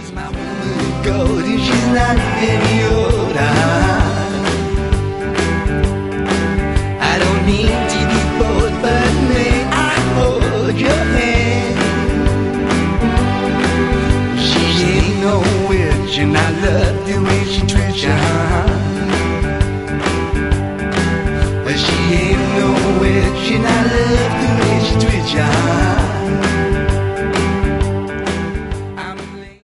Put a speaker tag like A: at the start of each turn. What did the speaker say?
A: My woman gold and she's not any older. I don't need to be bold, but may I hold your hand? She ain't no witch and I love the way she treats you. She ain't no witch and I love the way she treats you.